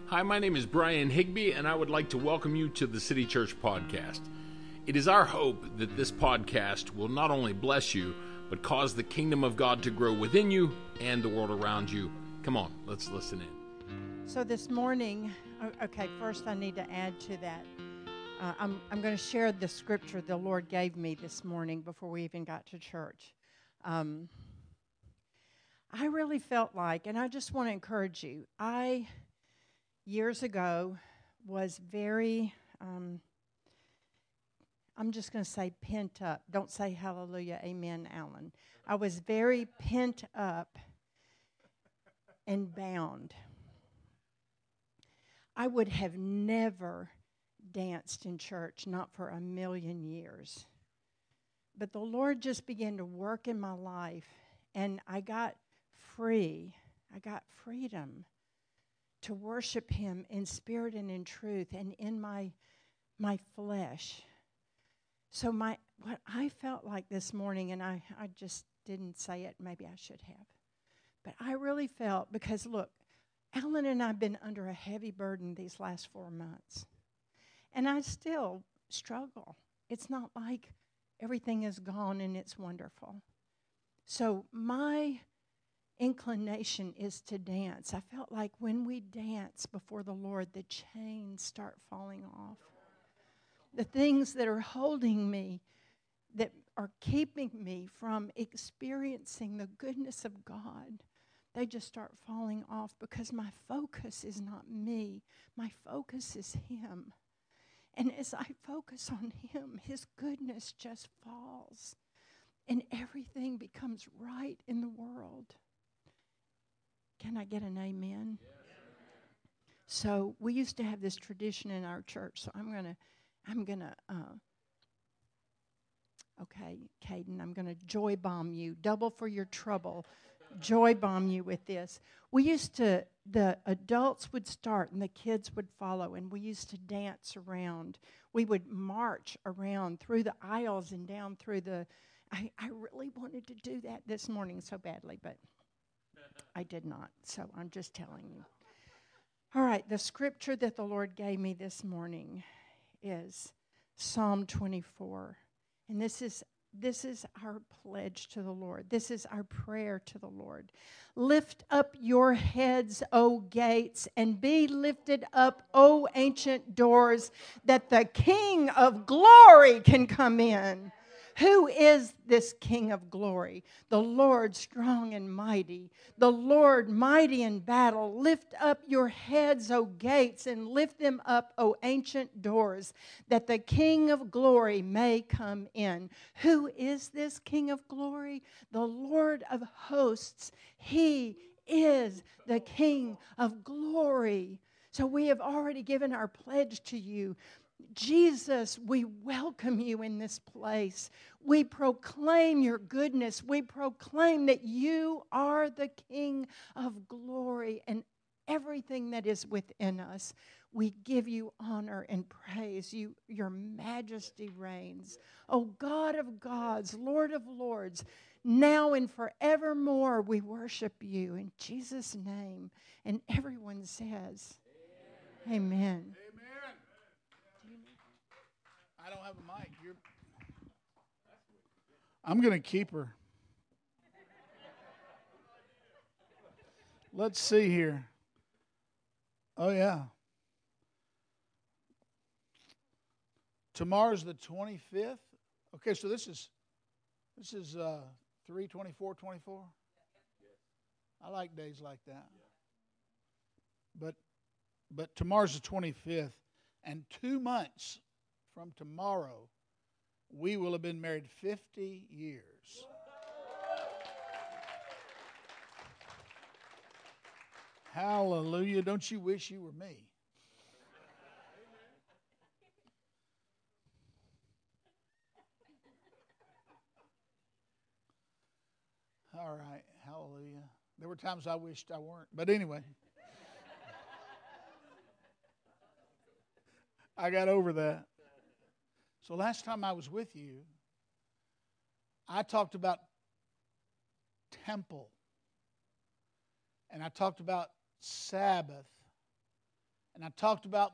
Hi, my name is Brian Higby, and I would like to welcome you to the City Church Podcast. It is our hope that this podcast will not only bless you, but cause the kingdom of God to grow within you and the world around you. Come on, let's listen in. So this morning, first I need to add to that. I'm going to share the scripture the Lord gave me this morning before we even got to church. I really felt like, and I just want to encourage you, years ago was very, I'm just going to say pent up. Don't say hallelujah, amen, Alan. I was very pent up and bound. I would have never danced in church, not for a million years. But the Lord just began to work in my life, and I got free. I got freedom to worship Him in spirit and in truth and in my flesh. So what I felt like this morning, and I just didn't say it, maybe I should have, but I really felt, because look, Alan and I have been under a heavy burden these last 4 months, and I still struggle. It's not like everything is gone and it's wonderful. So my inclination is to dance. I felt like when we dance before the Lord, the chains start falling off. The things that are holding me, that are keeping me from experiencing the goodness of God, they just start falling off, because my focus is not me. My focus is Him. And as I focus on Him, His goodness just falls, and everything becomes right in the world. Can I get an amen? Yes. So we used to have this tradition in our church. So I'm gonna, okay, Caden, I'm gonna joy bomb you, double for your trouble, joy bomb you with this. We used to, the adults would start and the kids would follow, and we used to dance around. We would march around through the aisles and down through the. I really wanted to do that this morning so badly, but I did not, so I'm just telling you. All right, the scripture that the Lord gave me this morning is Psalm 24. And this is our pledge to the Lord. This is our prayer to the Lord. Lift up your heads, O gates, and be lifted up, O ancient doors, that the King of glory can come in. Who is this King of glory? The Lord strong and mighty, the Lord mighty in battle. Lift up your heads, O gates, and lift them up, O ancient doors, that the King of glory may come in. Who is this King of glory? The Lord of hosts. He is the King of glory. So we have already given our pledge to you. Jesus, we welcome you in this place. We proclaim your goodness. We proclaim that you are the King of glory, and everything that is within us, we give you honor and praise. Your majesty reigns. O God of gods, Lord of lords, now and forevermore we worship you in Jesus' name. And everyone says, Amen. I don't have a mic. I'm going to keep her. Let's see here. Oh, yeah. Tomorrow's the 25th. Okay, so this is 3/24/24. I like days like that. But tomorrow's the 25th, and 2 months from tomorrow, we will have been married 50 years. Hallelujah. Don't you wish you were me? All right. Hallelujah. There were times I wished I weren't. But anyway. I got over that. So last time I was with you, I talked about temple. And I talked about Sabbath And I talked about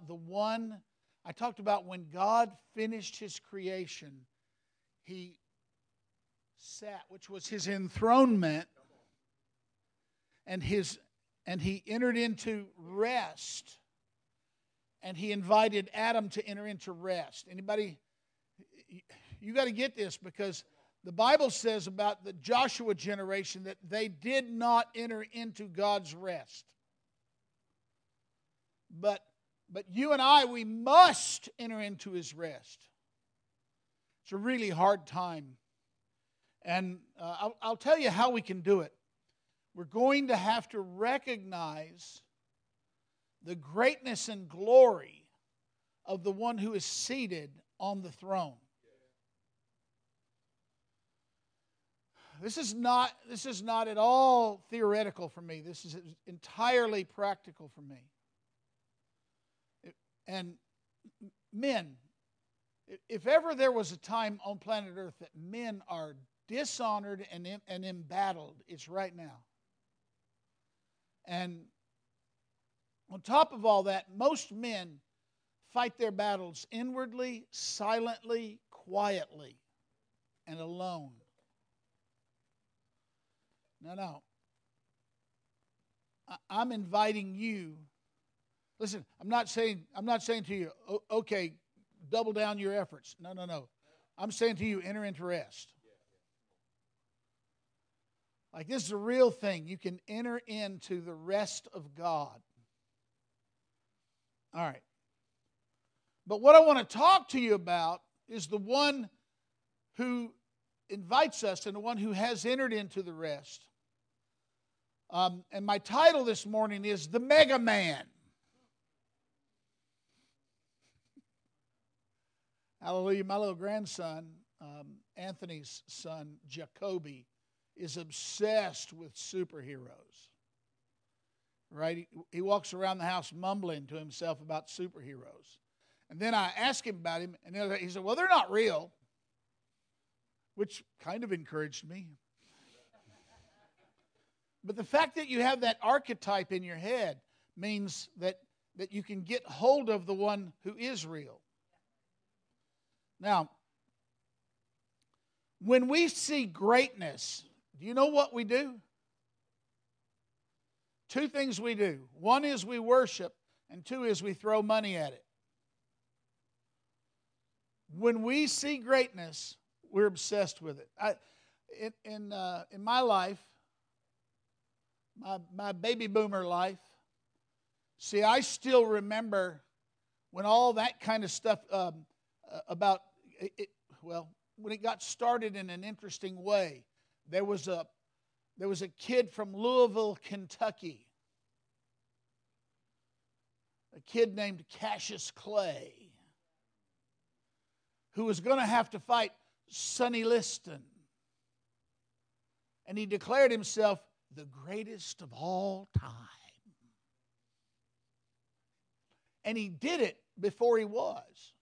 when God finished His creation, He sat, which was His enthronement, and He entered into rest, and He invited Adam to enter into rest. Anybody, you got to get this, because the Bible says about the Joshua generation that they did not enter into God's rest. But you and I, we must enter into His rest. It's a really hard time. And I'll tell you how we can do it. We're going to have to recognize the greatness and glory of the one who is seated on the throne. This is not at all theoretical for me. This is entirely practical for me. And men, if ever there was a time on planet Earth that men are dishonored and embattled, it's right now. And on top of all that, most men fight their battles inwardly, silently, quietly, and alone. No. I'm inviting you. Listen, I'm not saying to you, okay, double down your efforts. No. I'm saying to you, enter into rest. Like, this is a real thing. You can enter into the rest of God. All right. But what I want to talk to you about is the one who invites us and the one who has entered into the rest. And my title this morning is The Mega Man. Hallelujah. My little grandson, Anthony's son, Jacoby, is obsessed with superheroes. Right? He walks around the house mumbling to himself about superheroes. And then I ask him about him, and he said, well, they're not real, which kind of encouraged me. But the fact that you have that archetype in your head means that you can get hold of the one who is real. Now, when we see greatness, do you know what we do? Two things we do. One is we worship, and two is we throw money at it. When we see greatness, we're obsessed with it. In my life, my baby boomer life, see, I still remember when all that kind of stuff about it, well, when it got started in an interesting way. There was a kid from Louisville, Kentucky, a kid named Cassius Clay, who was going to have to fight Sonny Liston. And he declared himself the greatest of all time. And he did it before he was.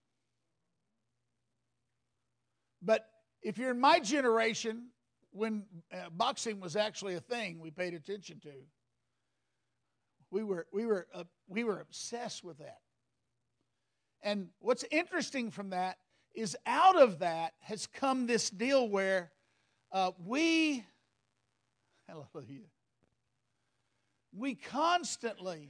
But if you're in my generation, when boxing was actually a thing we paid attention to, we were obsessed with that. And what's interesting from that is out of that has come this deal where we constantly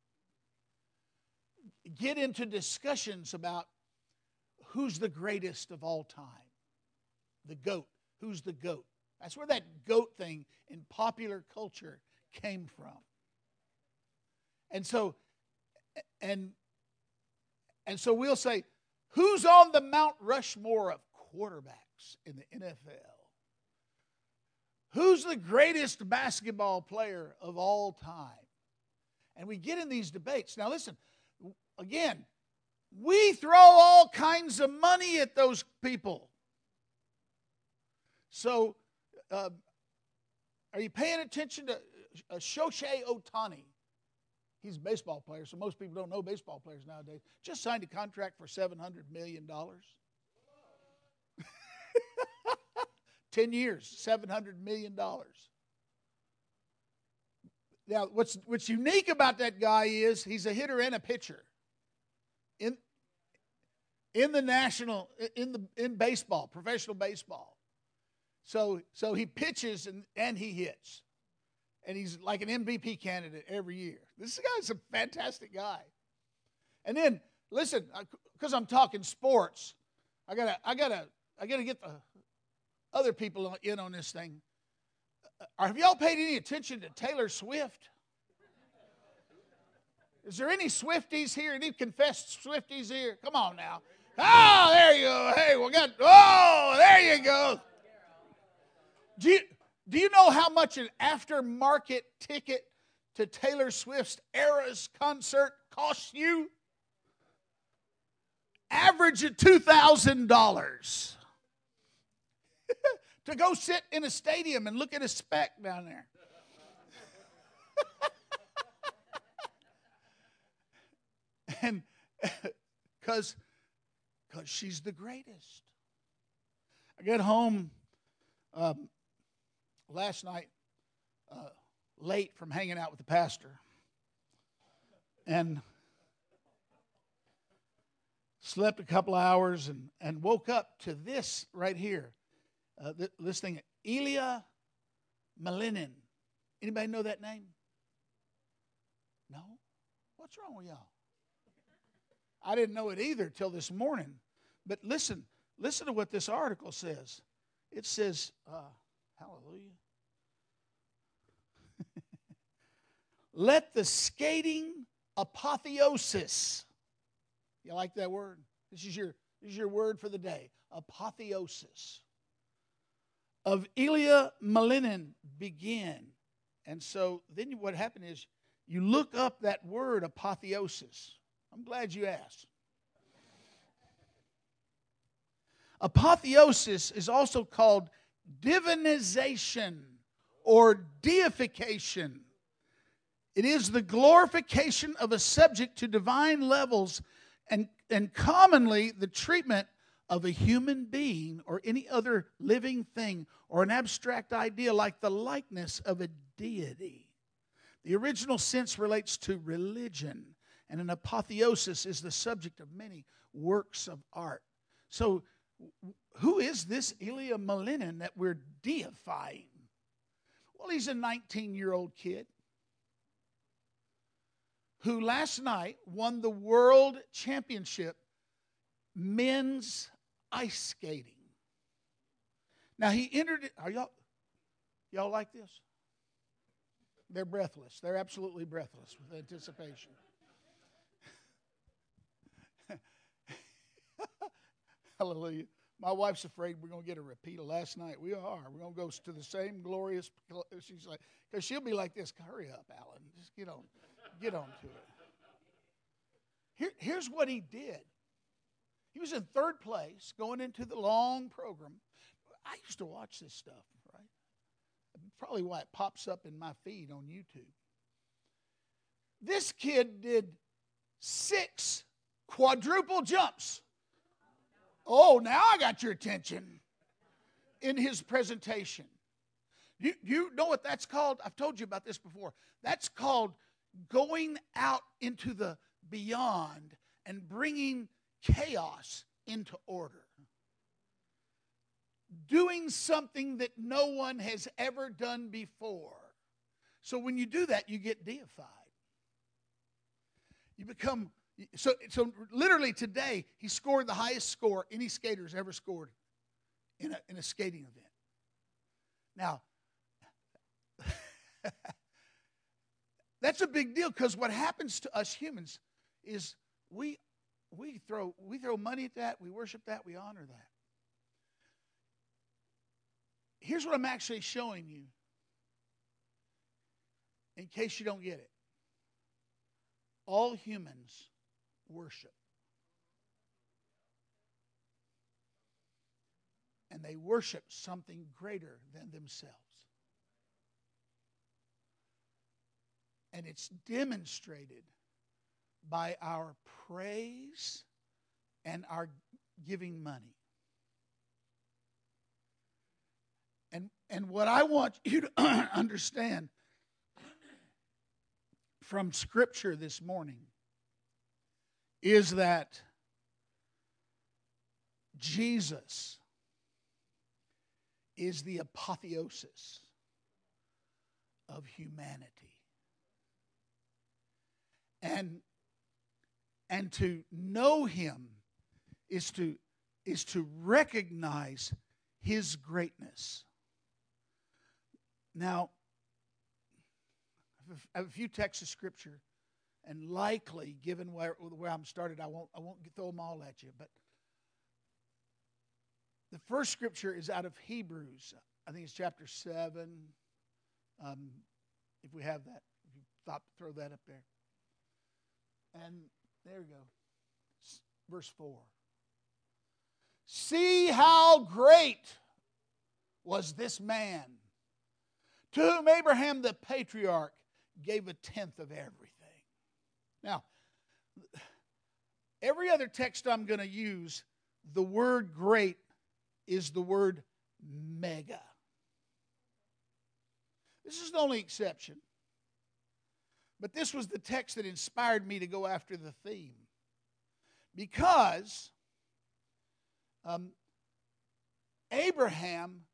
get into discussions about who's the greatest of all time. The GOAT. Who's the GOAT? That's where that GOAT thing in popular culture came from. And so we'll say, who's on the Mount Rushmore of quarterbacks in the NFL? Who's the greatest basketball player of all time? And we get in these debates. Now listen, again, we throw all kinds of money at those people. So, are you paying attention to Shohei Ohtani? He's a baseball player, so most people don't know baseball players nowadays. Just signed a contract for $700 million. 10 years, $700 million. Now, what's unique about that guy is he's a hitter and a pitcher. In baseball, professional baseball. So he pitches and he hits. And he's like an MVP candidate every year. This guy's a fantastic guy. And then, listen, because I'm talking sports, I gotta get the other people in on this thing. Have y'all paid any attention to Taylor Swift? Is there any Swifties here? Any confessed Swifties here? Come on now. Oh, there you go. Hey, there you go. Do you know how much an aftermarket ticket to Taylor Swift's Eras concert costs you? Average of $2,000 to go sit in a stadium and look at a speck down there. And because she's the greatest. I got home last night late from hanging out with the pastor. And slept a couple of hours and woke up to this right here. This thing, Ilya Malinin. Anybody know that name? No? What's wrong with y'all? I didn't know it either till this morning. But listen to what this article says. It says, hallelujah. Let the skating apotheosis. You like that word? This is your word for the day. Apotheosis of Ilya Malinin begin. And so then what happened is you look up that word apotheosis. I'm glad you asked. Apotheosis is also called divinization or deification. It is the glorification of a subject to divine levels and commonly the treatment of a human being or any other living thing or an abstract idea like the likeness of a deity. The original sense relates to religion, and an apotheosis is the subject of many works of art. So, who is this Ilya Malinin that we're deifying? Well, he's a 19-year-old kid who last night won the world championship men's ice skating. Now he entered it. Are y'all like this? They're breathless. They're absolutely breathless with anticipation. Hallelujah. My wife's afraid we're going to get a repeat of last night. We are. We're going to go to the same glorious. She's like, because she'll be like this. Hurry up, Alan. Just get on to it. Here's what he did. He was in third place going into the long program. I used to watch this stuff, right? Probably why it pops up in my feed on YouTube. This kid did 6 quadruple jumps. Oh, now I got your attention in his presentation. You know what that's called? I've told you about this before. That's called going out into the beyond and bringing chaos into order. Doing something that no one has ever done before. So when you do that, you get deified. You become, so literally today, he scored the highest score any skater's ever scored in a skating event. Now, that's a big deal because what happens to us humans is we throw money at that, we worship that, we honor that. Here's what I'm actually showing you in case you don't get it. All humans worship. And they worship something greater than themselves. And it's demonstrated by our praise and our giving money. And what I want you to understand from Scripture this morning is that Jesus is the apotheosis of humanity. And to know Him is to recognize His greatness. Now, I have a few texts of Scripture, and likely, given where I'm started, I won't throw them all at you. But the first Scripture is out of Hebrews. I think it's chapter 7. If we have that, if you throw that up there. And there we go. Verse 4. See how great was this man, to whom Abraham the patriarch gave a tenth of everything. Now, every other text I'm going to use, the word great is the word mega. This is the only exception. But this was the text that inspired me to go after the theme. Because Abraham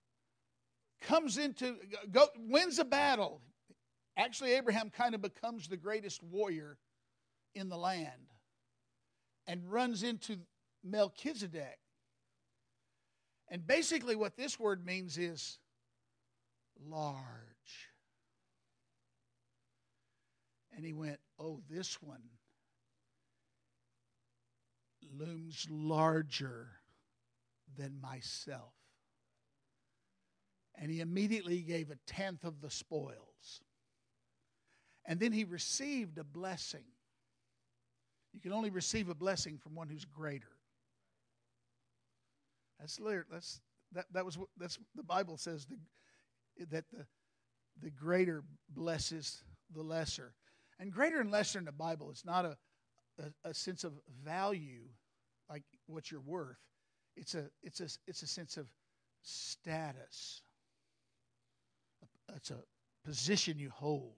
wins a battle. Actually, Abraham kind of becomes the greatest warrior in the land and runs into Melchizedek. And basically what this word means is large. And he went, oh, this one looms larger than myself. And he immediately gave a tenth of the spoils. And then he received a blessing. You can only receive a blessing from one who's greater. That's the Bible says that the greater blesses the lesser. And greater and lesser in the Bible is not a sense of value, like what you're worth. It's a sense of status. It's a position you hold.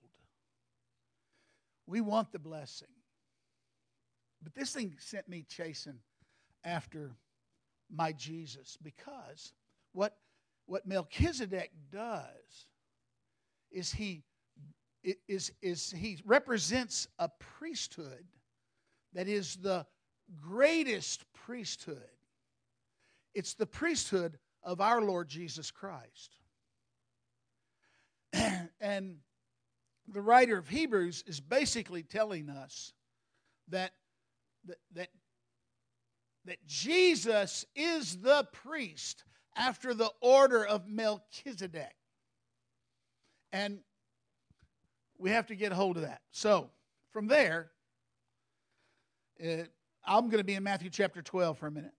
We want the blessing. But this thing sent me chasing after my Jesus, because what Melchizedek does is he represents a priesthood that is the greatest priesthood. It's the priesthood of our Lord Jesus Christ. And the writer of Hebrews is basically telling us that Jesus is the priest after the order of Melchizedek. And we have to get hold of that. So, from there, I'm going to be in Matthew chapter 12 for a minute.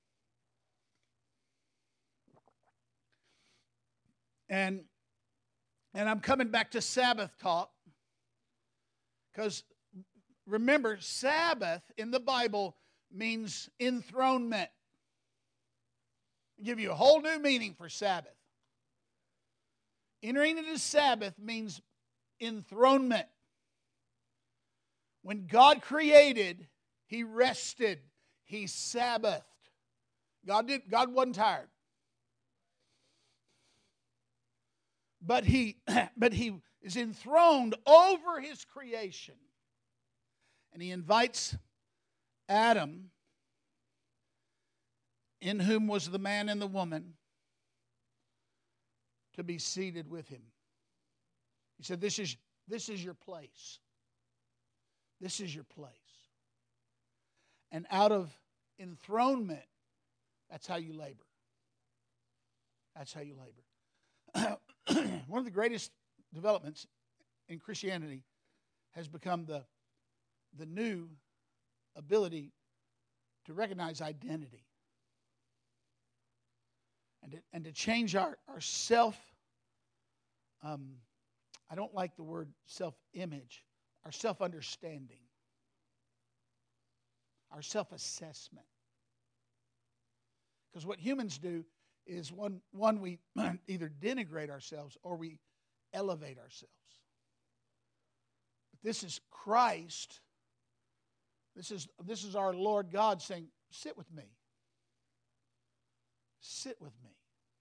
And I'm coming back to Sabbath talk, because remember, Sabbath in the Bible means enthronement. I'll give you a whole new meaning for Sabbath. Entering into Sabbath means enthronement. When God created, He rested. He Sabbathed. God wasn't tired. But he is enthroned over His creation. And He invites Adam, in whom was the man and the woman, to be seated with Him. He said, this is your place. This is your place. And out of enthronement, that's how you labor. That's how you labor. One of the greatest developments in Christianity has become the new ability to recognize identity and to change our self. I don't like the word self-image, our self-understanding, our self-assessment. Because what humans do is one we either denigrate ourselves or we elevate ourselves. this is Christ. This is our Lord God saying, sit with me. Sit with me.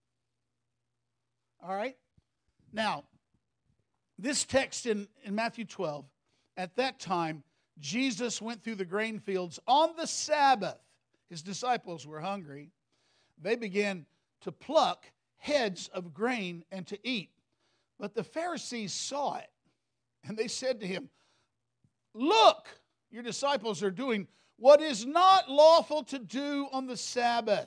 All right? Now, this text in Matthew 12, at that time, Jesus went through the grain fields on the Sabbath. His disciples were hungry. They began to pluck heads of grain and to eat. But the Pharisees saw it, and they said to him, look, your disciples are doing what is not lawful to do on the Sabbath.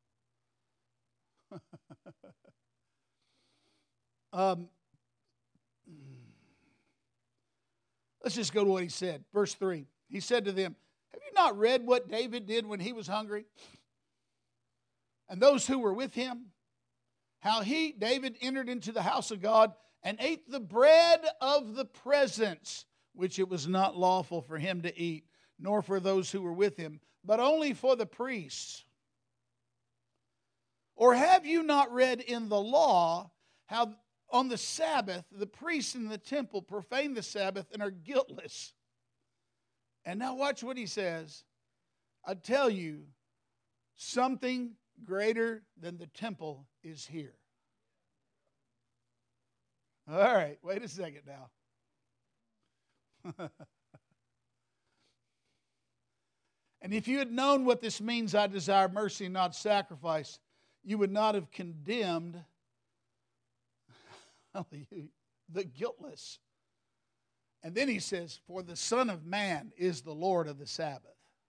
Let's just go to what he said. Verse 3. He said to them, have you not read what David did when he was hungry? And those who were with him? How David, entered into the house of God and ate the bread of the presence, which it was not lawful for him to eat, nor for those who were with him, but only for the priests. Or have you not read in the law how on the Sabbath the priests in the temple profane the Sabbath and are guiltless? And now watch what he says. I tell you, something greater than the temple is here. All right, wait a second now. And if you had known what this means, I desire mercy, not sacrifice, you would not have condemned the guiltless. And then he says, for the Son of Man is the Lord of the Sabbath.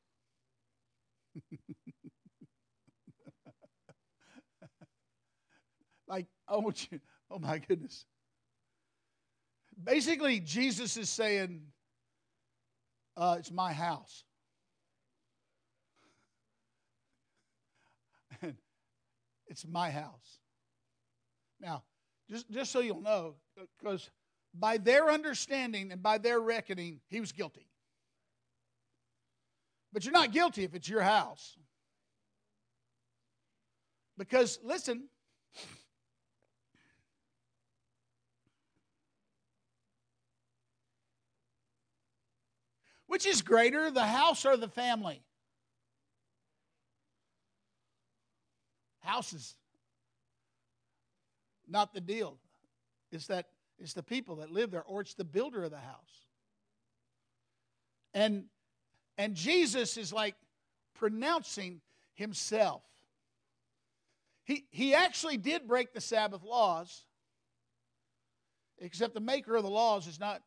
Like, oh my goodness. Basically, Jesus is saying, it's my house. It's my house. Now, just so you'll know, because by their understanding and by their reckoning, he was guilty. But you're not guilty if it's your house. Because, listen, which is greater, the house or the family? House is not the deal. It's the people that live there, or it's the builder of the house. And Jesus is like pronouncing himself. He actually did break the Sabbath laws, except the maker of the laws is not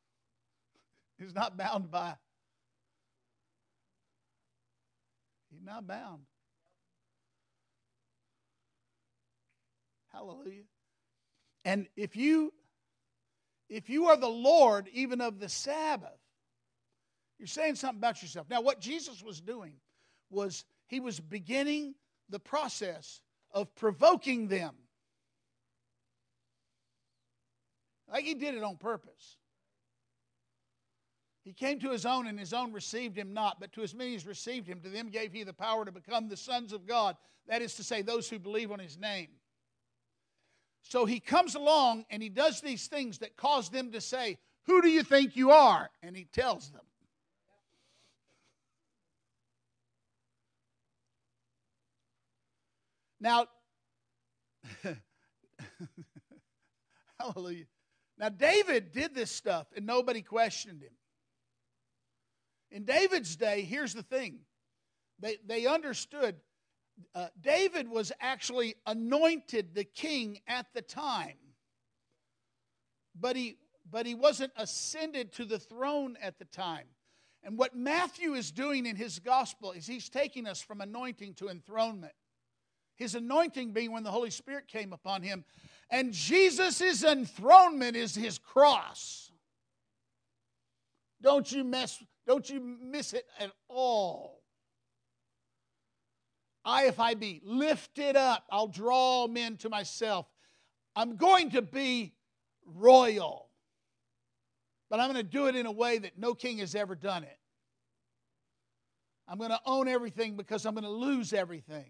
bound by. He's not bound. Hallelujah. And if you are the Lord even of the Sabbath, you're saying something about yourself. Now, what Jesus was doing was he was beginning the process of provoking them. Like he did it on purpose. He came to his own, and his own received him not. But to as many as received him, to them gave he the power to become the sons of God. That is to say, those who believe on his name. So he comes along and he does these things that cause them to say, who do you think you are? And he tells them. Now, hallelujah. Now, David did this stuff and nobody questioned him. In David's day, here's the thing. They understood David was actually anointed the king at the time. But he wasn't ascended to the throne at the time. And what Matthew is doing in his gospel is he's taking us from anointing to enthronement. His anointing being when the Holy Spirit came upon him. And Jesus' enthronement is his cross. Don't you miss it at all. If I be lifted up, I'll draw men to myself. I'm going to be royal. But I'm going to do it in a way that no king has ever done it. I'm going to own everything because I'm going to lose everything.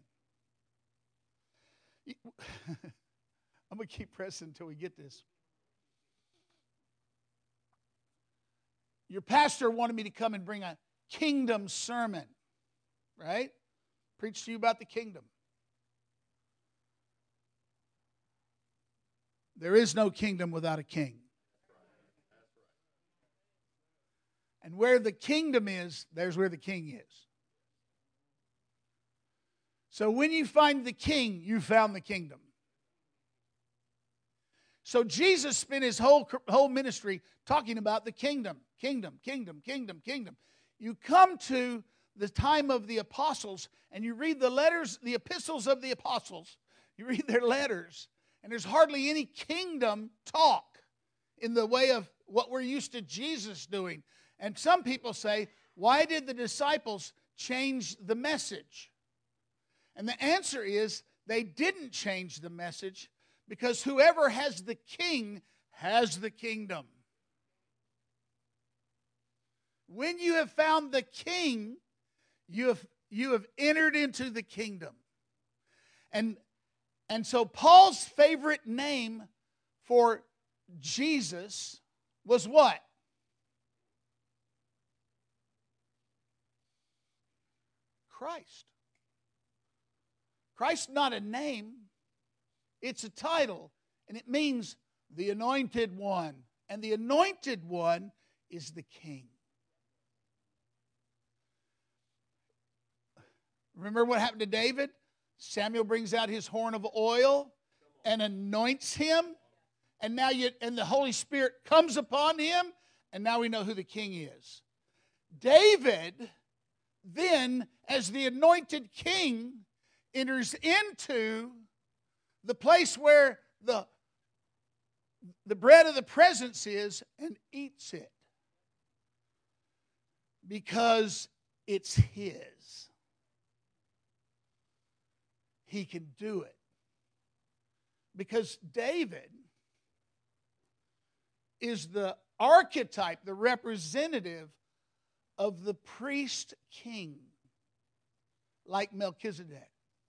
I'm going to keep pressing until we get this. your pastor wanted me to come and bring a kingdom sermon, right? Preach to you about the kingdom. There is no kingdom without a king. And where the kingdom is, there's where the king is. So when you find the king, you found the kingdom. So Jesus spent his whole ministry talking about the kingdom. Kingdom, kingdom, kingdom, kingdom. You come to the time of the apostles and you read the letters, the epistles of the apostles. You read their letters. And there's hardly any kingdom talk in the way of what we're used to Jesus doing. And some people say, why did the disciples change the message? And the answer is, they didn't change the message because whoever has the king has the kingdom. When you have found the king, you have entered into the kingdom. And so Paul's favorite name for Jesus was what? Christ. Christ's not a name, it's a title, and it means the anointed one. And the anointed one is the king. Remember what happened to David? Samuel brings out his horn of oil and anoints him. And now and the Holy Spirit comes upon him. And now we know who the king is. David, then, as the anointed king, enters into the place where the bread of the presence is and eats it. Because it's his. He can do it. Because David is the archetype, the representative of the priest king, like Melchizedek.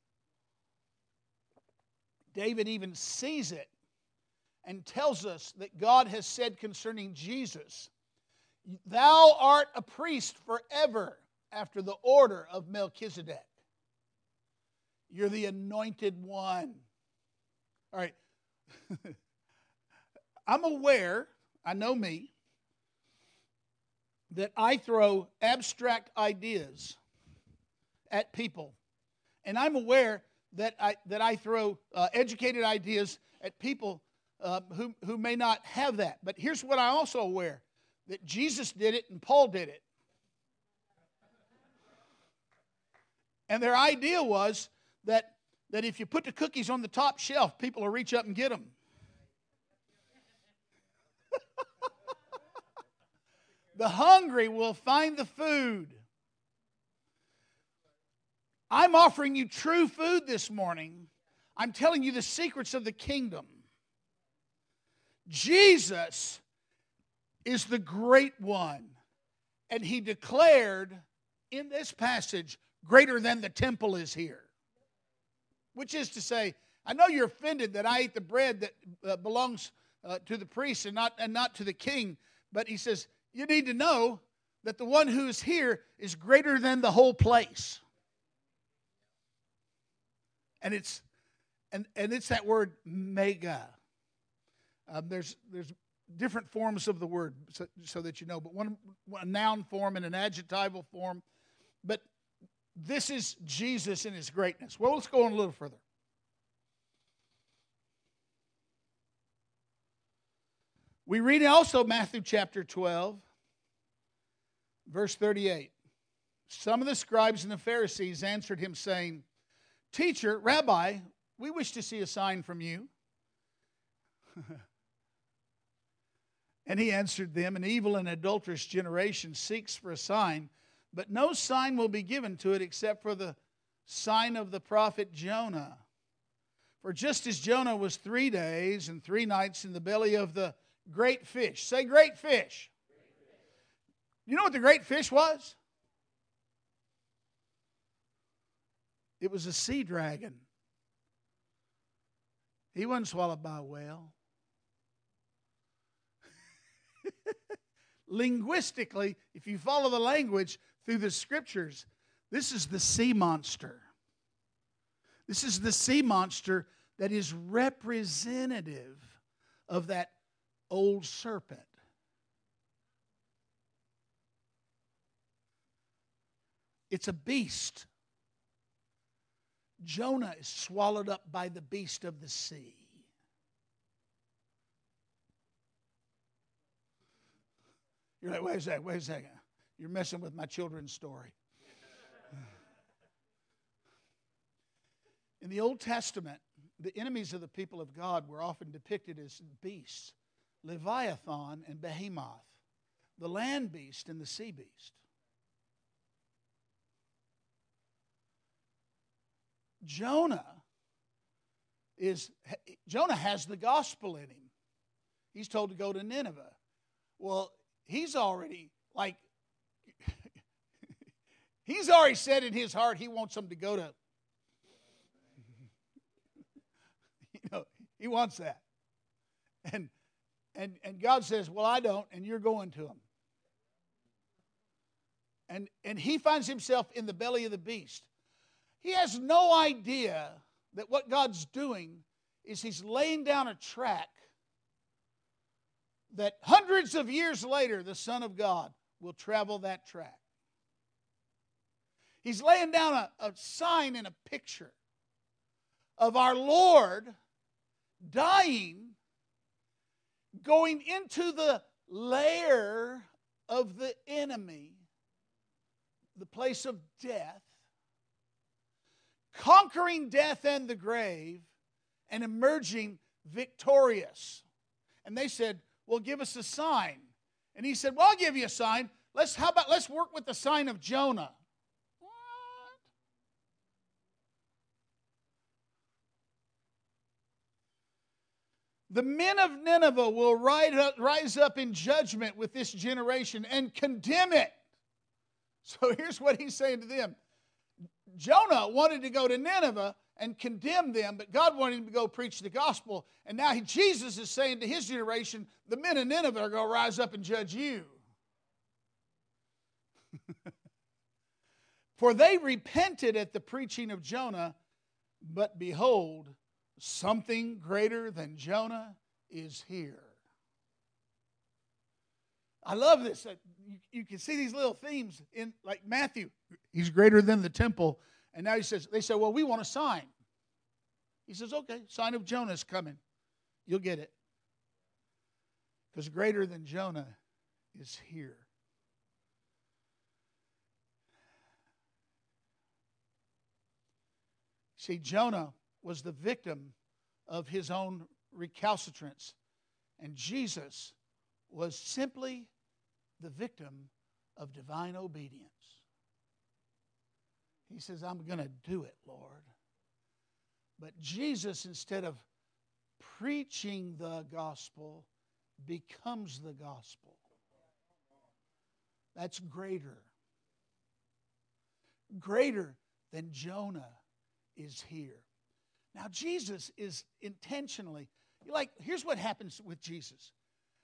David even sees it and tells us that God has said concerning Jesus, "Thou art a priest forever after the order of Melchizedek." You're the anointed one. All right. I'm aware, I know me, that I throw abstract ideas at people. And I'm aware that I throw educated ideas at people who may not have that. But here's what I'm also aware, that Jesus did it and Paul did it. And their idea was that if you put the cookies on the top shelf, people will reach up and get them. The hungry will find the food. I'm offering you true food this morning. I'm telling you the secrets of the kingdom. Jesus is the great one. And he declared in this passage, greater than the temple is here. Which is to say, I know you're offended that I ate the bread that belongs to the priest and not to the king. But he says, you need to know that the one who is here is greater than the whole place. And it's that word mega. There's different forms of the word so that you know, but one a noun form and an adjectival form. But this is Jesus in his greatness. Well, let's go on a little further. We read also Matthew chapter 12, verse 38. Some of the scribes and the Pharisees answered him, saying, "Teacher, Rabbi, we wish to see a sign from you." And he answered them, "An evil and adulterous generation seeks for a sign, but no sign will be given to it except for the sign of the prophet Jonah. For just as Jonah was 3 days and 3 nights in the belly of the great fish." Say great fish. You know what the great fish was? It was a sea dragon. He wasn't swallowed by a whale. linguistically, if you follow the language through the Scriptures, this is the sea monster. This is the sea monster that is representative of that old serpent. It's a beast. Jonah is swallowed up by the beast of the sea. You're like, wait a second. You're messing with my children's story. In the Old Testament, the enemies of the people of God were often depicted as beasts, Leviathan and Behemoth, the land beast and the sea beast. Jonah has the gospel in him. He's told to go to Nineveh. Well, he's already said in his heart he wants them to go to. He wants that. And God says, well, I don't, and you're going to them. And he finds himself in the belly of the beast. He has no idea that what God's doing is he's laying down a track that hundreds of years later the Son of God will travel that track. He's laying down a sign and a picture of our Lord dying, going into the lair of the enemy, the place of death, conquering death and the grave, and emerging victorious. And they said, well, give us a sign. And he said, well, I'll give you a sign. Let's work with the sign of Jonah. What? The men of Nineveh will rise up in judgment with this generation and condemn it. So here's what he's saying to them. Jonah wanted to go to Nineveh and condemn them, but God wanted him to go preach the gospel. And now Jesus is saying to his generation, the men of Nineveh are going to rise up and judge you. For they repented at the preaching of Jonah, but behold, something greater than Jonah is here. I love this. You can see these little themes in, like Matthew. He's greater than the temple. And now they say, well, we want a sign. He says, okay, sign of Jonah's coming. You'll get it. Because greater than Jonah is here. See, Jonah was the victim of his own recalcitrance. And Jesus was simply the victim of divine obedience. He says, I'm going to do it, Lord. But Jesus, instead of preaching the gospel, becomes the gospel. That's greater. Greater than Jonah is here. Now, Jesus is intentionally, here's what happens with Jesus.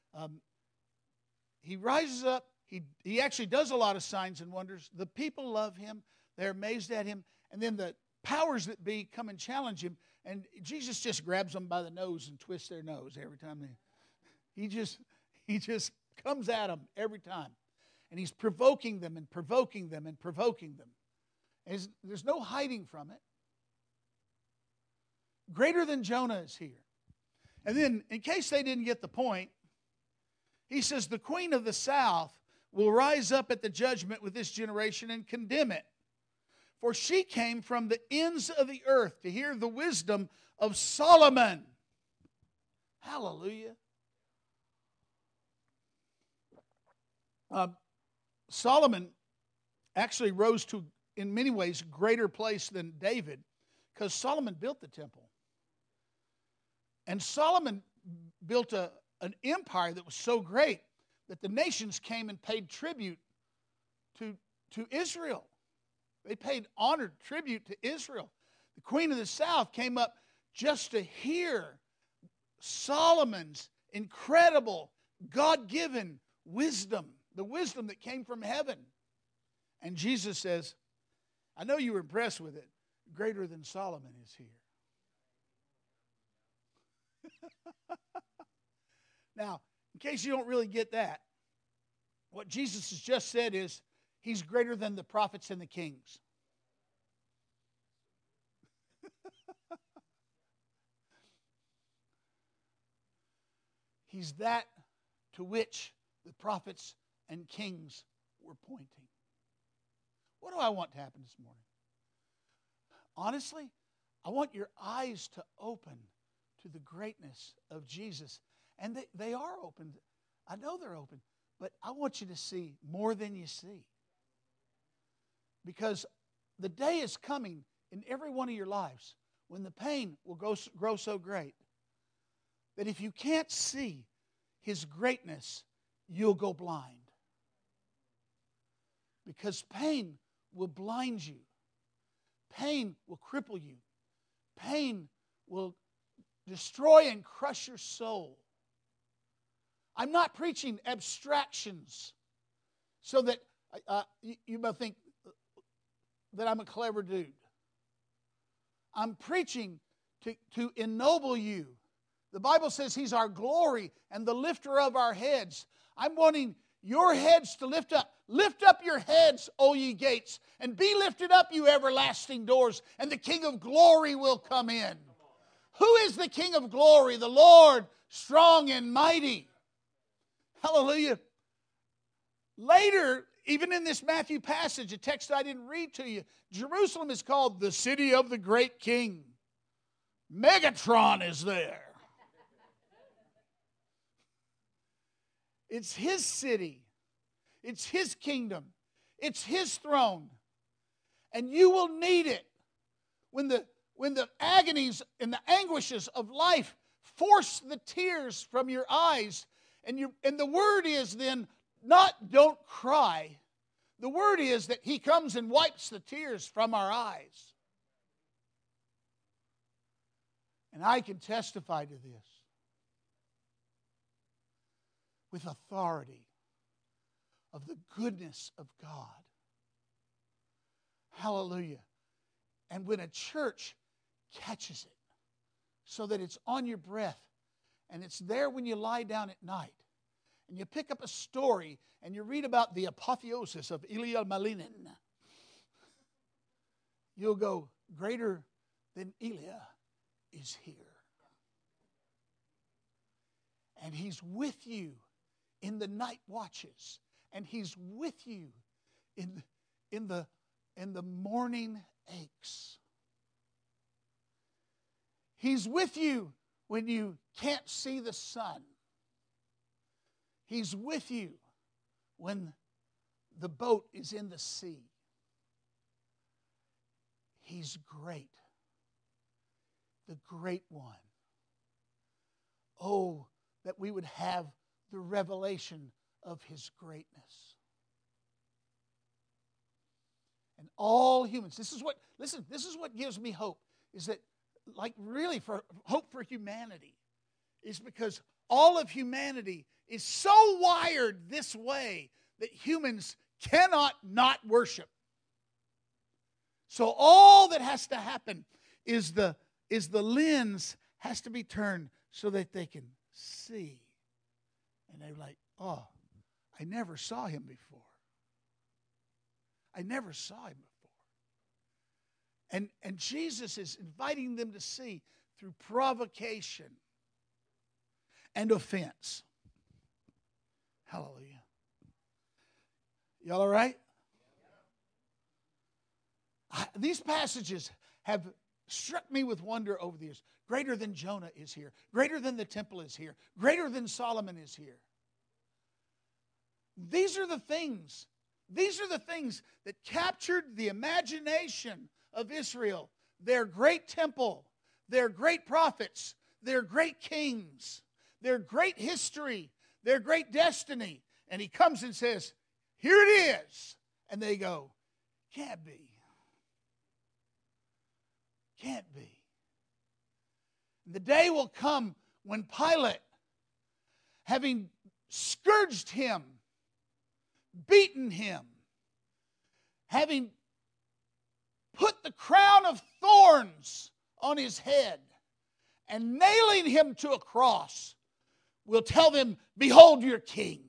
He rises up. He actually does a lot of signs and wonders. The people love him. They're amazed at him. And then the powers that be come and challenge him. And Jesus just grabs them by the nose and twists their nose every time. He just comes at them every time. And he's provoking them and provoking them and provoking them. And there's no hiding from it. Greater than Jonah is here. And then, in case they didn't get the point, he says, the queen of the south will rise up at the judgment with this generation and condemn it. For she came from the ends of the earth to hear the wisdom of Solomon. Hallelujah. Solomon actually rose to, in many ways, greater place than David, because Solomon built the temple. And Solomon built an empire that was so great that the nations came and paid tribute to Israel. They paid honored tribute to Israel. The queen of the south came up just to hear Solomon's incredible, God-given wisdom the wisdom that came from heaven. And Jesus says, I know you were impressed with it. Greater than Solomon is here. Now, in case you don't really get that, what Jesus has just said is, He's greater than the prophets and the kings. He's that to which the prophets and kings were pointing. What do I want to happen this morning? Honestly, I want your eyes to open to the greatness of Jesus. And they are open. I know they're open. But I want you to see more than you see. Because the day is coming in every one of your lives when the pain will grow so great that if you can't see His greatness, you'll go blind. Because pain will blind you. Pain will cripple you. Pain will destroy and crush your soul. I'm not preaching abstractions so that you might think that I'm a clever dude. I'm preaching to ennoble you. The Bible says He's our glory and the lifter of our heads. I'm wanting your heads to lift up. Lift up your heads, O ye gates, and be lifted up, you everlasting doors, and the King of glory will come in. Who is the King of glory? The Lord, strong and mighty. Hallelujah. Later, even in this Matthew passage, a text I didn't read to you, Jerusalem is called the city of the great king. Megatron is there. It's His city. It's His kingdom. It's His throne. And you will need it when the agonies and the anguishes of life force the tears from your eyes. And the word is then not don't cry. The word is that He comes and wipes the tears from our eyes. And I can testify to this with authority of the goodness of God. Hallelujah. And when a church catches it so that it's on your breath and it's there when you lie down at night and you pick up a story and you read about the apotheosis of Ilya Malinin, you'll go, greater than Ilya is here. And He's with you in the night watches. And He's with you in the morning aches. He's with you when you can't see the sun. He's with you when the boat is in the sea. He's great. The great one. Oh, that we would have the revelation of His greatness. And all humans, this is what gives me hope, is that, like, really for hope for humanity, is because all of humanity is so wired this way that humans cannot not worship. So all that has to happen is the lens has to be turned so that they can see. And they're like, oh, I never saw Him before. I never saw Him before. And Jesus is inviting them to see through provocation and offense. Hallelujah. Y'all all right? These passages have struck me with wonder over the years. Greater than Jonah is here. Greater than the temple is here. Greater than Solomon is here. These are the things that captured the imagination of Israel. Their great temple, their great prophets, their great kings, their great history, their great destiny. And He comes and says, here it is. And they go, can't be. Can't be. And the day will come when Pilate, having scourged Him beaten him, having put the crown of thorns on his head and nailing him to a cross, will tell them, behold your king.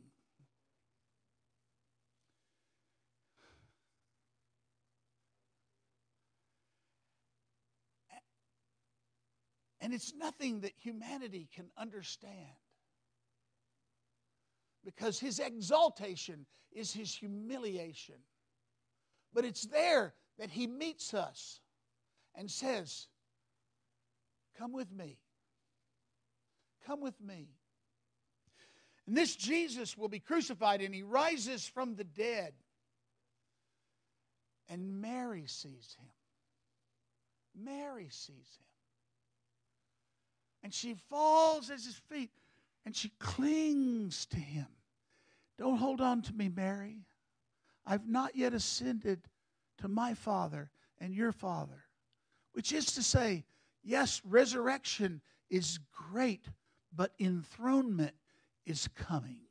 And it's nothing that humanity can understand, because his exaltation is his humiliation. But it's there that he meets us and says, come with me. Come with me. And this Jesus will be crucified, and he rises from the dead. And Mary sees him. Mary sees him. And she falls at his feet, and she clings to him. Don't hold on to me, Mary. I've not yet ascended to my Father and your Father. Which is to say, yes, resurrection is great, but enthronement is coming.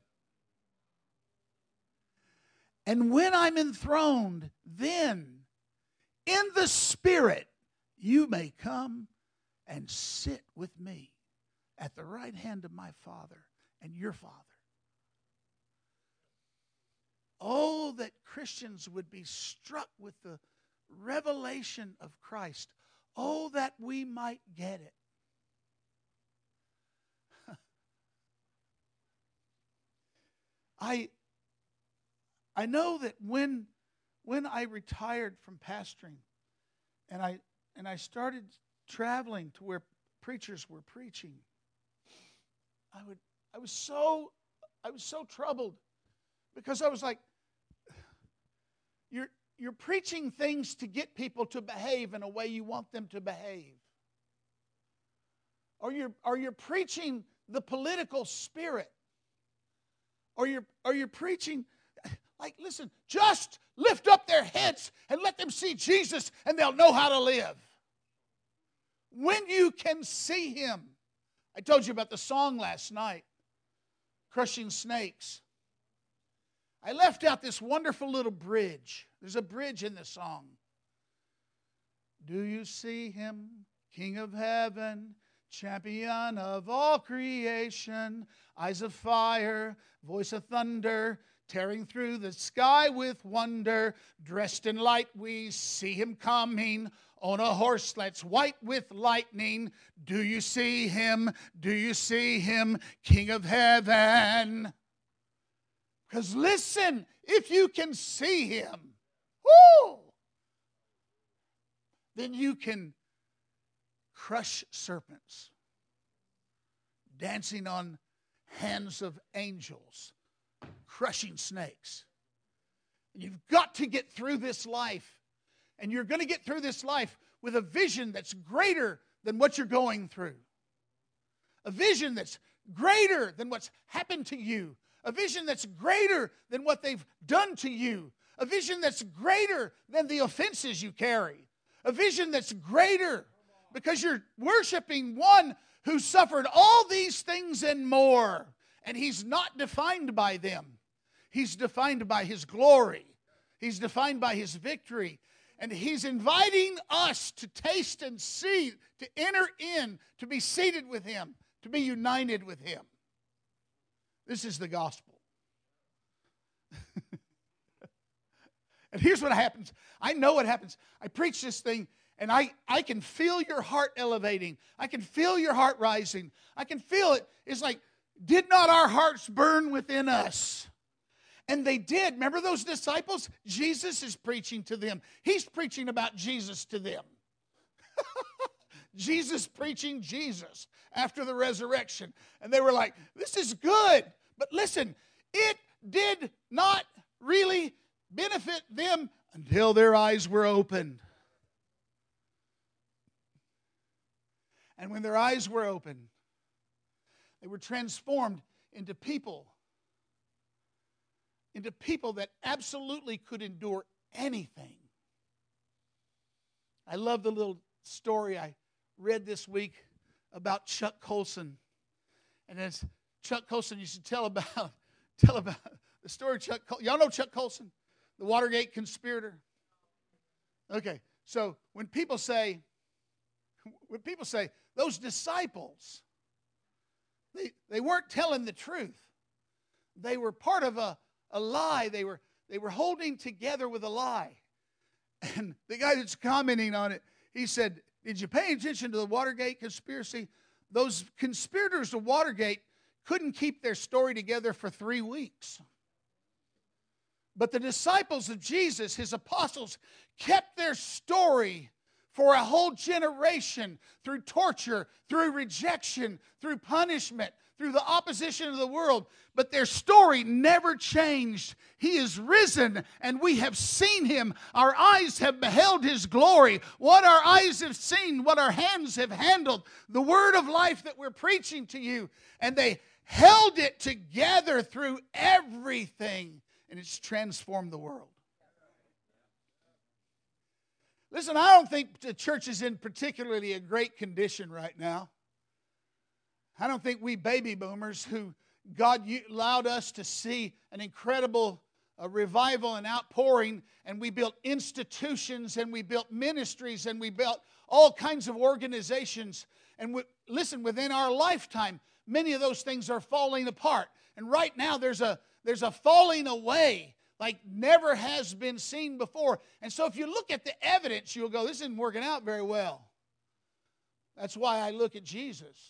And when I'm enthroned, then in the Spirit you may come and sit with me at the right hand of my Father and your Father. Oh, that Christians would be struck with the revelation of Christ. Oh, that we might get it. I know that when I retired from pastoring and I started traveling to where preachers were preaching, I was so troubled, because I was like, you're preaching things to get people to behave in a way you want them to behave. Or you're preaching the political spirit. Or you're preaching, like, listen, just lift up their heads and let them see Jesus, and they'll know how to live. When you can see him. I told you about the song last night, Crushing Snakes. I left out this wonderful little bridge. There's a bridge in the song. Do you see him, King of heaven, champion of all creation, eyes of fire, voice of thunder, tearing through the sky with wonder, dressed in light we see him coming, on a horse that's white with lightning. Do you see him? Do you see him, King of heaven? Because listen, if you can see him, whoo, then you can crush serpents, dancing on hands of angels, crushing snakes. You've got to get through this life. And you're going to get through this life with a vision that's greater than what you're going through. A vision that's greater than what's happened to you. A vision that's greater than what they've done to you. A vision that's greater than the offenses you carry. A vision that's greater because you're worshiping one who suffered all these things and more. And he's not defined by them. He's defined by his glory. He's defined by his victory. And he's inviting us to taste and see, to enter in, to be seated with him, to be united with him. This is the gospel. And here's what happens. I know what happens. I preach this thing, and I can feel your heart elevating. I can feel your heart rising. I can feel it. It's like, did not our hearts burn within us? And they did. Remember those disciples? Jesus is preaching to them. He's preaching about Jesus to them. Jesus preaching Jesus after the resurrection. And they were like, this is good. But listen, it did not really benefit them until their eyes were opened. And when their eyes were opened, they were transformed into people that absolutely could endure anything. I love the little story I read this week about Chuck Colson. And as Chuck Colson used to tell about The story of Chuck Colson. Y'all know Chuck Colson, the Watergate conspirator? Okay, so when people say those disciples, they weren't telling the truth. They were part of a lie. They were holding together with a lie. And the guy that's commenting on it, he said, did you pay attention to the Watergate conspiracy? Those conspirators of Watergate couldn't keep their story together for 3 weeks. But the disciples of Jesus, his apostles, kept their story for a whole generation through torture, through rejection, through punishment, through the opposition of the world. But their story never changed. He is risen, and we have seen him. Our eyes have beheld his glory. What our eyes have seen, what our hands have handled, the word of life that we're preaching to you. And they held it together through everything, and it's transformed the world. Listen, I don't think the church is in particularly a great condition right now. I don't think we baby boomers who God allowed us to see an incredible revival and outpouring, and we built institutions and we built ministries and we built all kinds of organizations. And listen, within our lifetime, many of those things are falling apart. And right now there's a falling away like never has been seen before. And so if you look at the evidence, you'll go, this isn't working out very well. That's why I look at Jesus.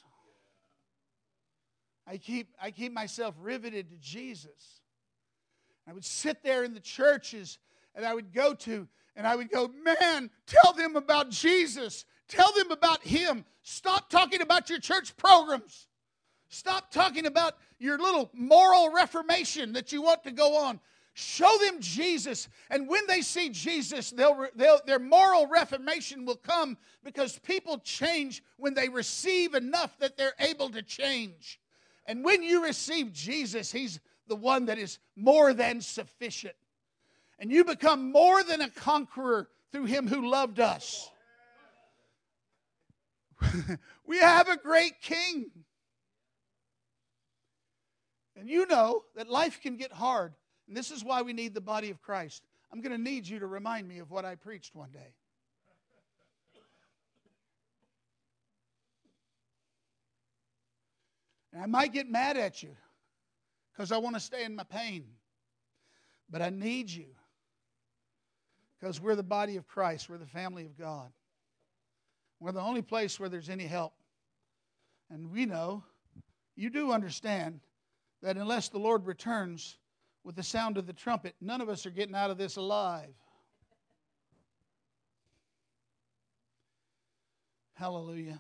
I keep myself riveted to Jesus. I would sit there in the churches and I would go, man, tell them about Jesus. Tell them about him. Stop talking about your church programs. Stop talking about your little moral reformation that you want to go on. Show them Jesus, and when they see Jesus, their moral reformation will come, because people change when they receive enough that they're able to change. And when you receive Jesus, he's the one that is more than sufficient. And you become more than a conqueror through him who loved us. We have a great King. And you know that life can get hard. And this is why we need the body of Christ. I'm going to need you to remind me of what I preached one day. And I might get mad at you because I want to stay in my pain. But I need you because we're the body of Christ. We're the family of God. We're the only place where there's any help. And we know, you do understand, that unless the Lord returns with the sound of the trumpet, none of us are getting out of this alive. Hallelujah.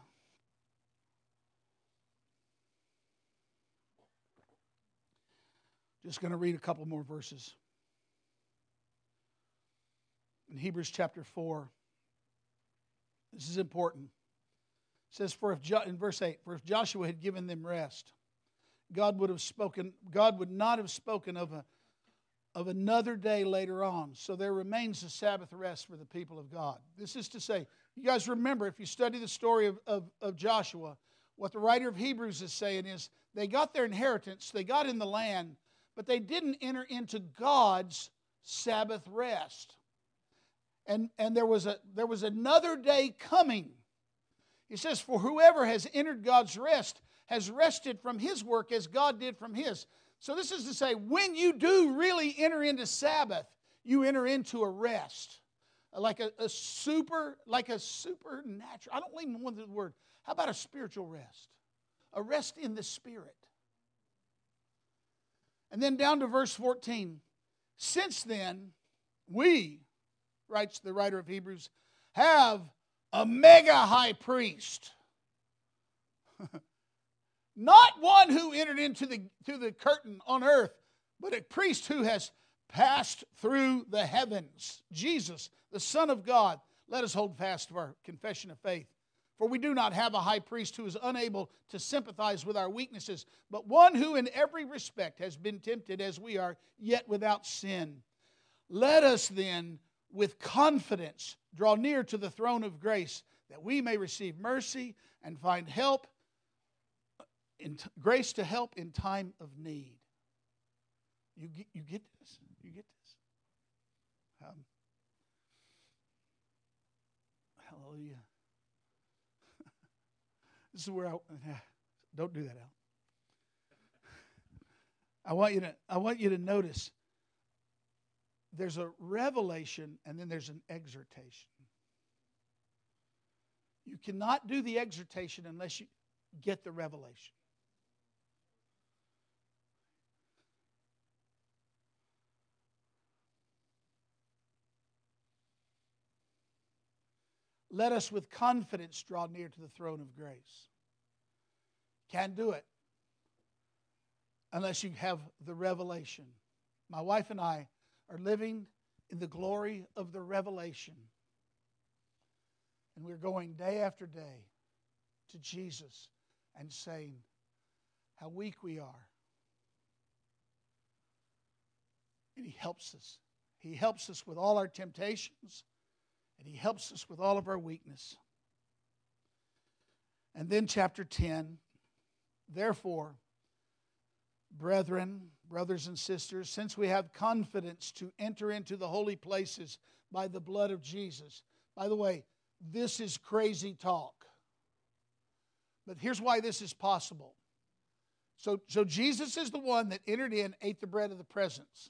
Just going to read a couple more verses. In Hebrews chapter 4, this is important. It says, in verse 8, for if Joshua had given them rest, God would not have spoken of another day later on. So there remains a Sabbath rest for the people of God. This is to say, you guys remember, if you study the story of Joshua, what the writer of Hebrews is saying is, they got their inheritance, they got in the land, but they didn't enter into God's Sabbath rest. And there was another day coming. He says, for whoever has entered God's rest has rested from his work as God did from his. So this is to say, when you do really enter into Sabbath, you enter into a rest. Like a supernatural. I don't even want the word. How about a spiritual rest? A rest in the Spirit. And then down to verse 14. Since then, we, writes the writer of Hebrews, have a mega high priest. Not one who entered into the curtain on earth, but a priest who has passed through the heavens. Jesus, the Son of God. Let us hold fast to our confession of faith. For we do not have a high priest who is unable to sympathize with our weaknesses, but one who in every respect has been tempted as we are, yet without sin. Let us then, with confidence, draw near to the throne of grace, that we may receive mercy and find help, grace to help in time of need. You get this? You get this? Hallelujah. This is where don't do that, Al. I want you to notice there's a revelation and then there's an exhortation. You cannot do the exhortation unless you get the revelation. Let us with confidence draw near to the throne of grace. Can't do it unless you have the revelation. My wife and I are living in the glory of the revelation. And we're going day after day to Jesus and saying how weak we are. And He helps us. He helps us with all our temptations. And He helps us with all of our weakness. And then chapter 10, therefore, brethren, brothers and sisters, since we have confidence to enter into the holy places by the blood of Jesus. By the way, this is crazy talk. But here's why this is possible. So Jesus is the one that entered in, ate the bread of the presence.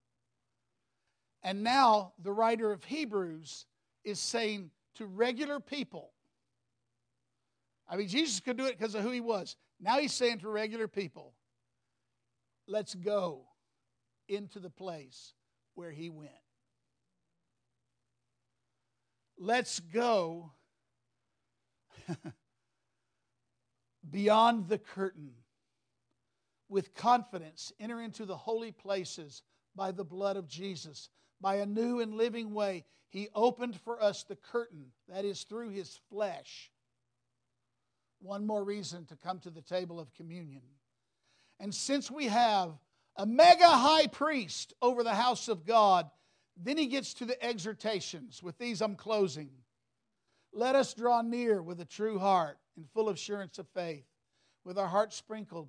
And now the writer of Hebrews is saying to regular people, I mean, Jesus could do it because of who He was. Now He's saying to regular people, let's go into the place where He went. Let's go beyond the curtain with confidence, enter into the holy places by the blood of Jesus, by a new and living way. He opened for us the curtain, that is through His flesh. One more reason to come to the table of communion. And since we have a mega high priest over the house of God, then he gets to the exhortations. With these I'm closing. Let us draw near with a true heart and full assurance of faith, with our hearts sprinkled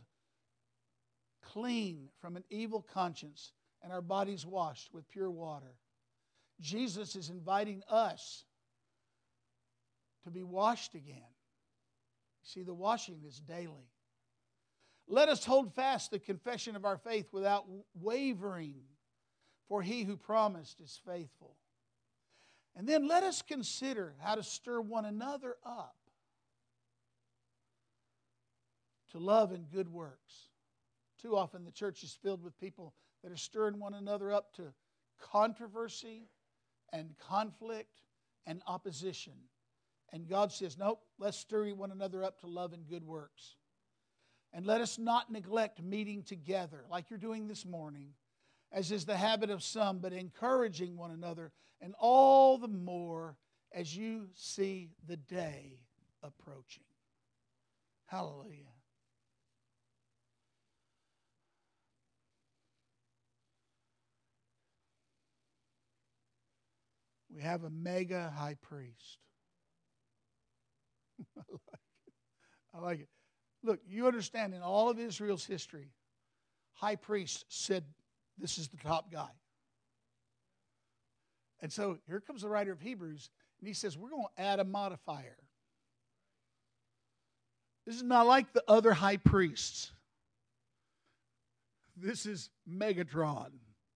clean from an evil conscience and our bodies washed with pure water. Jesus is inviting us to be washed again. See, the washing is daily. Let us hold fast the confession of our faith without wavering, for He who promised is faithful. And then let us consider how to stir one another up to love and good works. Too often the church is filled with people that are stirring one another up to controversy and conflict and opposition. And God says, nope, let's stir one another up to love and good works. And let us not neglect meeting together like you're doing this morning, as is the habit of some, but encouraging one another, and all the more as you see the day approaching. Hallelujah. We have a mega high priest. I like it. Look, you understand in all of Israel's history, high priests said, this is the top guy. And so here comes the writer of Hebrews, and he says, we're going to add a modifier. This is not like the other high priests. This is Megatron.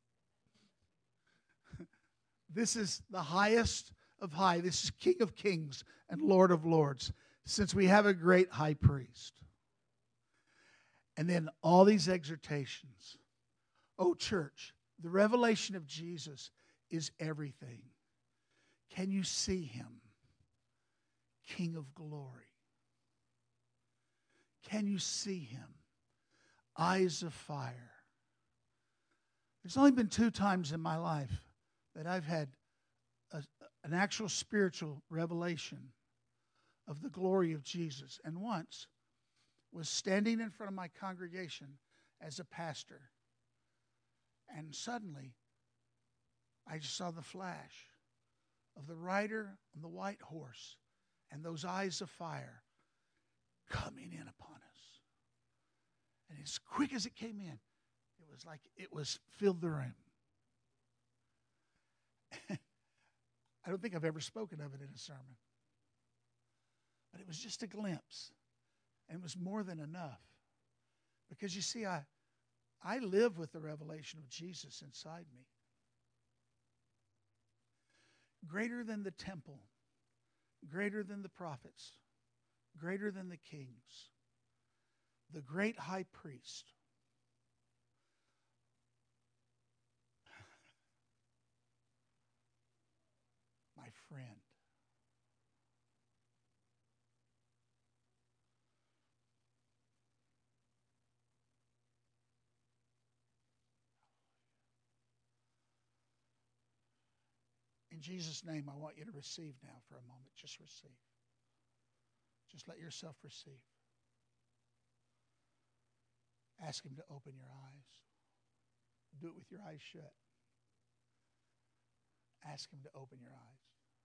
This is the highest of high. This is King of kings and Lord of lords, since we have a great high priest. And then all these exhortations. Oh, church, the revelation of Jesus is everything. Can you see Him? King of glory. Can you see Him? Eyes of fire. There's only been 2 times in my life that I've had an actual spiritual revelation of the glory of Jesus. And once was standing in front of my congregation as a pastor. And suddenly, I just saw the flash of the rider on the white horse and those eyes of fire coming in upon us. And as quick as it came in, It was like it was filled the room. I don't think I've ever spoken of it in a sermon. But it was just a glimpse. And it was more than enough. Because you see, I live with the revelation of Jesus inside me. Greater than the temple, greater than the prophets, greater than the kings, the great high priest. My friend. In Jesus' name, I want you to receive now for a moment. Just receive. Just let yourself receive. Ask Him to open your eyes. Do it with your eyes shut. Ask Him to open your eyes.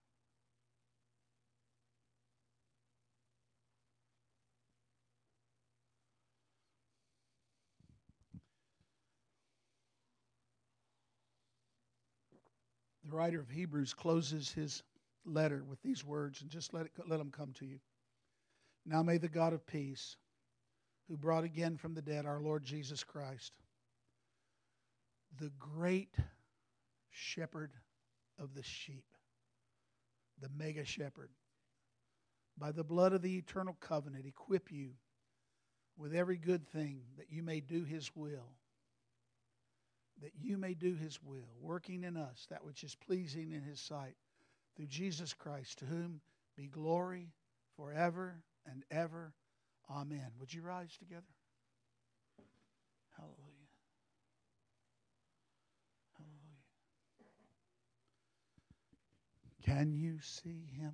The writer of Hebrews closes his letter with these words, and just let them come to you. Now may the God of peace, who brought again from the dead our Lord Jesus Christ, the great shepherd of the sheep, the mega shepherd, by the blood of the eternal covenant, equip you with every good thing that you may do His will. That you may do His will, working in us that which is pleasing in His sight, through Jesus Christ, to whom be glory forever and ever. Amen. Would you rise together? Hallelujah. Hallelujah. Can you see Him?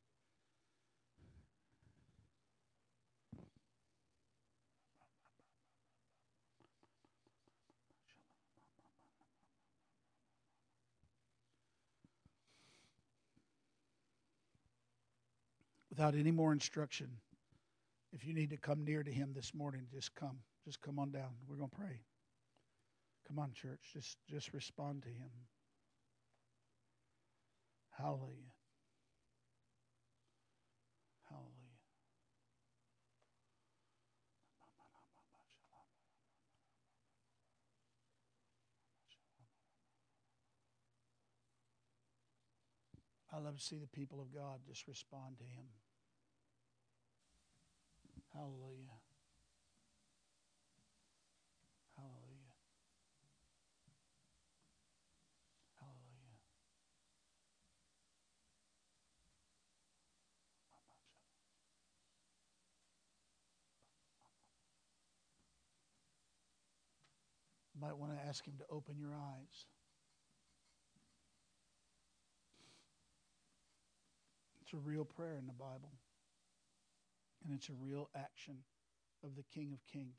Without any more instruction, if you need to come near to Him this morning, just come. Just come on down. We're going to pray. Come on, church. Just respond to Him. Hallelujah. Hallelujah. I love to see the people of God just respond to Him. Hallelujah. Hallelujah. Hallelujah. You might want to ask Him to open your eyes. It's a real prayer in the Bible. And it's a real action of the King of Kings.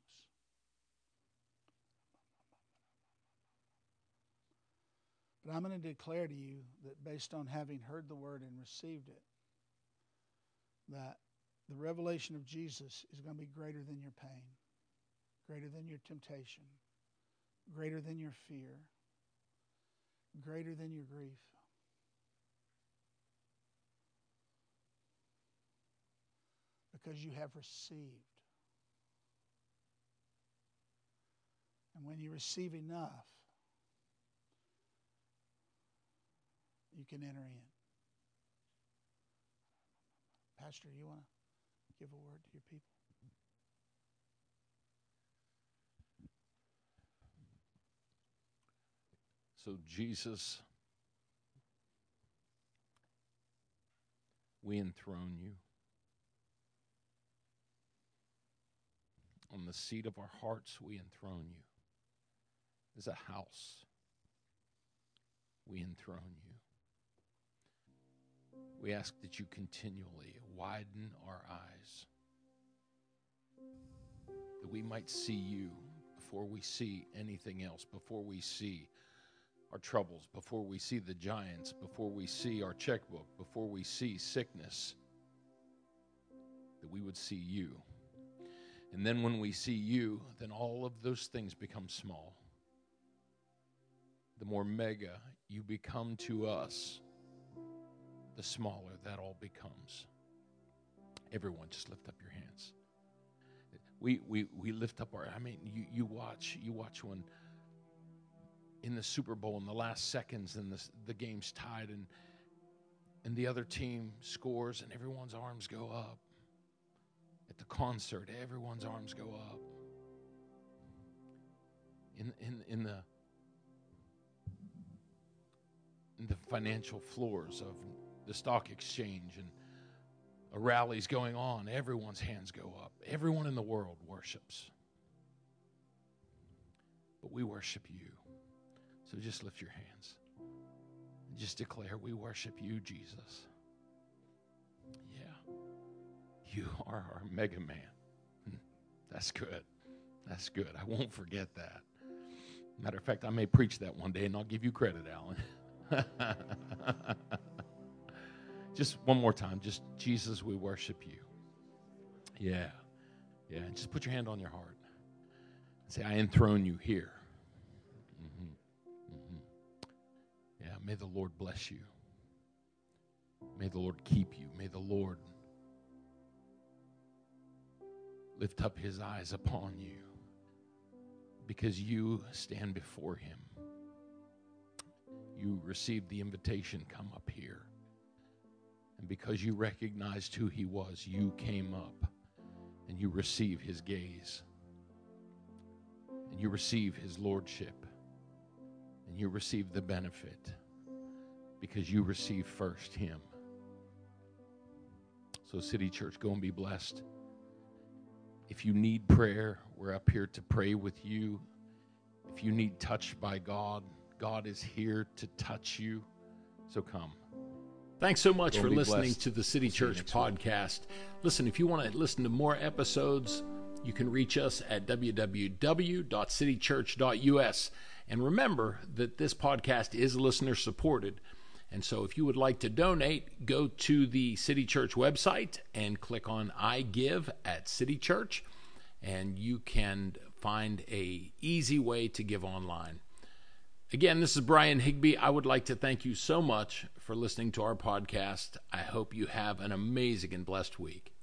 But I'm going to declare to you that based on having heard the word and received it, that the revelation of Jesus is going to be greater than your pain, greater than your temptation, greater than your fear, greater than your grief. Because you have received. And when you receive enough, you can enter in. Pastor, you want to give a word to your people? So, Jesus, we enthrone you. On the seat of our hearts, we enthrone you. As a house, we enthrone you. We ask that you continually widen our eyes, that we might see you before we see anything else, before we see our troubles, before we see the giants, before we see our checkbook, before we see sickness, that we would see you. And then when we see you, then all of those things become small. The more mega you become to us, the smaller that all becomes. Everyone, just lift up your hands. We lift up our, you watch when in the Super Bowl in the last seconds and the game's tied and the other team scores and everyone's arms go up. At the concert, everyone's arms go up. In the financial floors of the stock exchange and a rally's going on, everyone's hands go up. Everyone in the world worships. But we worship you. So just lift your hands. And just declare, we worship you, Jesus. Yeah. You are our mega man. That's good. That's good. I won't forget that. Matter of fact, I may preach that one day, and I'll give you credit, Alan. Just one more time. Just, Jesus, we worship you. Yeah. Yeah. And just put your hand on your heart. And say, I enthrone you here. Yeah. May the Lord bless you. May the Lord keep you. May the Lord lift up his eyes upon you because you stand before him. You received the invitation, come up here. And because you recognized who he was, you came up and you receive his gaze. And you receive his lordship. And you receive the benefit because you receive first him. So City Church, go and be blessed. If you need prayer, we're up here to pray with you. If you need touched by God, God is here to touch you. So come. Thanks so much for listening to the City Church podcast. Listen, if you want to listen to more episodes, you can reach us at www.citychurch.us. And remember that this podcast is listener supported. And so if you would like to donate, go to the City Church website and click on I Give at City Church, and you can find a easy way to give online. Again, this is Brian Higby. I would like to thank you so much for listening to our podcast. I hope you have an amazing and blessed week.